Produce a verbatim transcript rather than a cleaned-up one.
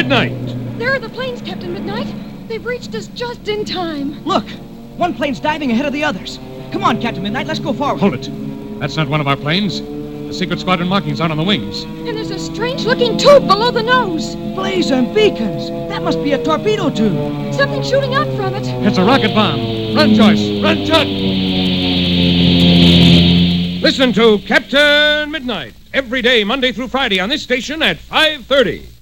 Midnight. There are the planes, Captain Midnight. They've reached us just in time. Look, one plane's diving ahead of the others. Come on, Captain Midnight, let's go forward. Hold it. That's not one of our planes. The secret squadron markings out on the wings. And there's a strange-looking tube below the nose. Blazer and beacons. That must be a torpedo tube. Something shooting out from it. It's a rocket bomb. Run, Joyce. Run, Chuck. Listen to Captain Midnight every day, Monday through Friday, on this station at five thirty.